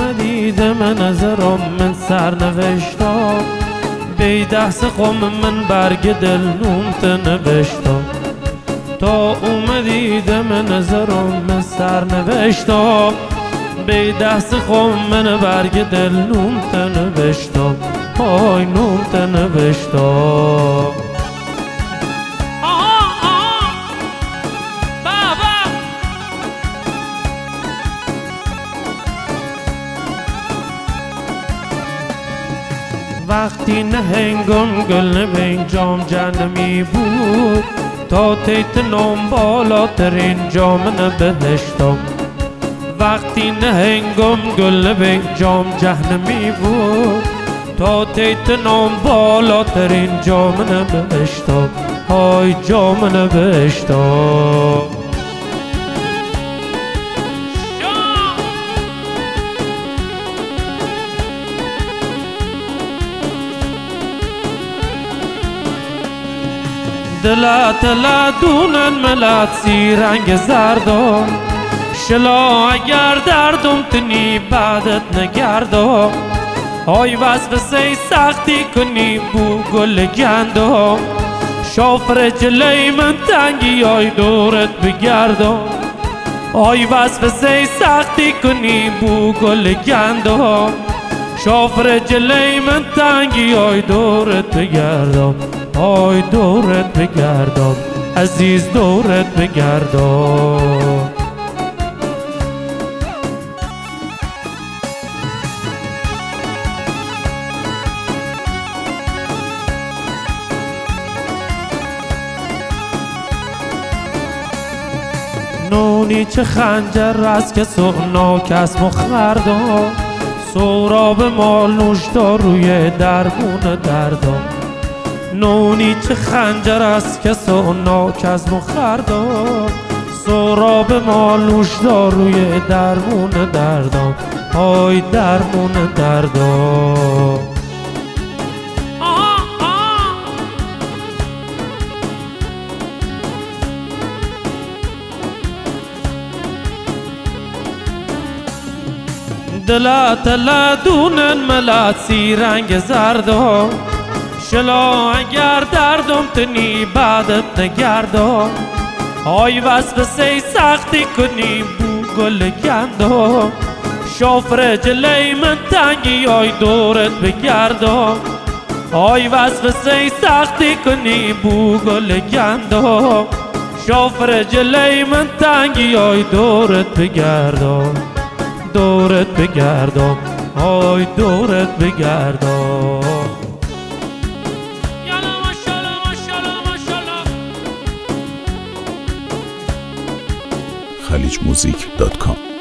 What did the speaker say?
اومدی دم نظرم من سرنوشتم بی دست قوم من برگ دل نومت نوشتم تا اومدی دم نظرم من سرنوشتم بی دست قوم من برگ دل نومت نوشتم های نومت نوشتم وقتی نهنگم گل به جام جهنمی بود تا تیت نام بالاترین جام بهشتم وقتی نهنگم گل به جام جهنمی بود تا تیت نام بالاترین جام بهشتم های جام بهشتم دلت لدونن ملت سی رنگ زردم شلا اگر دردم تنی بعدت نگردم های وصف سی سختی کنی بو گل گندم شافر جلی من تنگی های دورت بگردم های وصف سی سختی کنی بو گل گندم شافر جلی من تنگی های دورت بگردم های دورت بگردم عزیز دورت بگردم نونی چه خنجر از کس و ناکس مخردم سوراب مال نوشدار روی دربون دردم نونی چه خنجر از کس و ناک از مخردم سراب ما نوشدار روی درمون دردم های درمون دردم دلت لدونن ملت سی رنگ زردم شلا اگر دردم تنی بعدت نگردم های وصف سی سختی کنی بو گل گندم شافر جلی من تنگی های دورت بگردم های وصف سی سختی کنی بو گل گندم شافر جلی من تنگی های دورت بگردم دورت بگردم های دورت بگردم خلیجmusic.com